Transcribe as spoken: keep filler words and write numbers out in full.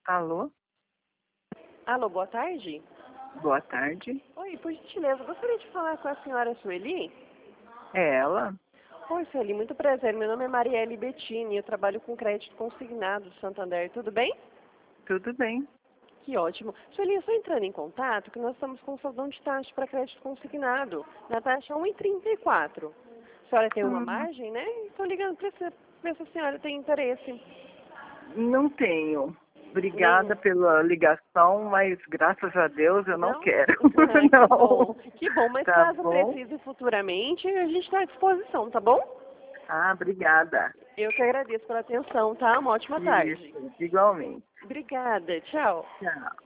Alô? Alô, boa tarde. Boa tarde. Oi, por gentileza, gostaria de falar com a senhora Sueli? É ela? Oi, Sueli, muito prazer. Meu nome é Marielle Bettini, eu trabalho com crédito consignado do Santander. Tudo bem? Tudo bem. Que ótimo. Sueli, eu estou entrando em contato que nós estamos com um saldão de taxa para crédito consignado, na taxa um vírgula trinta e quatro. A senhora tem uma Hum, margem, né? Estou ligando para ver se a senhora tem interesse. não tenho. Nenhum. Obrigada pela ligação, mas graças a Deus eu não Não? quero. Ah, que bom. Não. Que bom, mas Tá caso bom? precise futuramente, a gente está à disposição, tá bom? Ah, obrigada. Eu que agradeço pela atenção, tá? Uma ótima tarde. Isso, igualmente. Obrigada. Tchau. Tchau.